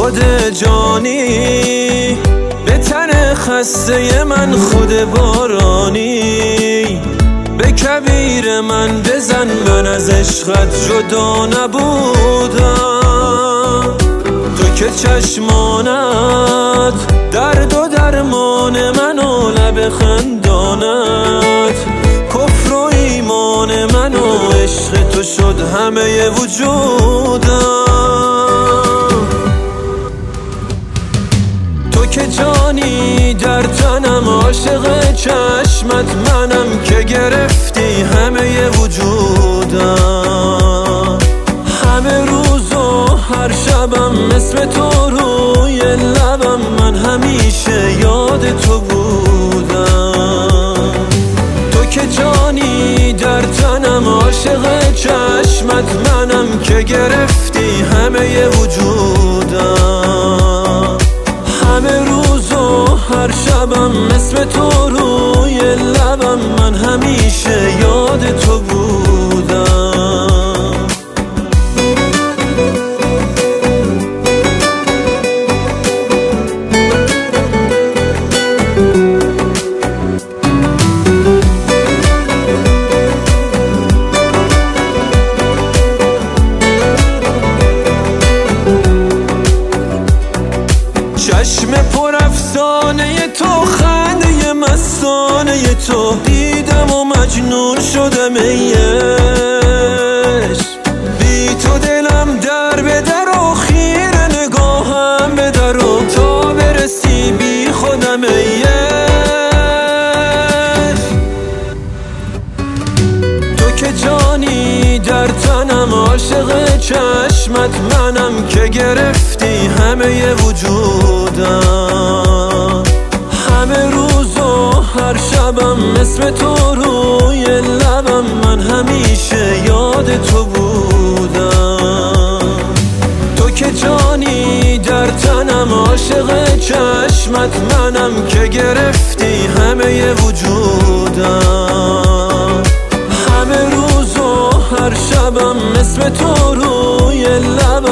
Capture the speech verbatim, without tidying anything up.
خود جانی، به تن خسته من خود بارانی. به کبیر من بزن، من از عشقت جدا نبودم. تو که چشمانت درد و درمان من و لب خندانت کفر و ایمان من و عشق تو شد همه وجودم. تو که جانی در تنم، عاشق چشمت منم که گرفتی همه وجودم. همه روز و هر شبم اسم تو روی لبم، من همیشه یاد تو بودم. تو که جانی در تنم، عاشق چشمت منم که گرفتی همه وجودم. همه روز و هر شبم اسم تو روی لبم، من همیشه یاد تو بودم. چشم پر افسانه تو، خنده مستانه تو، دیدم و مجنون شدم ای عشق. بی تو دلم در به در و خیره نگاهم به در و تا برسی بی خودم ای عشق. تو که جانی در تنم، عاشق چشمت منم که گرفتی همه وجودم. همه روز و هر شبم اسم تو روی لبم، من همیشه یاد تو بودم. تو که جانی در تنم، عاشق چشمت منم که گرفتی همه وجودم. همه روز و هر شبم اسم تو روی لبم،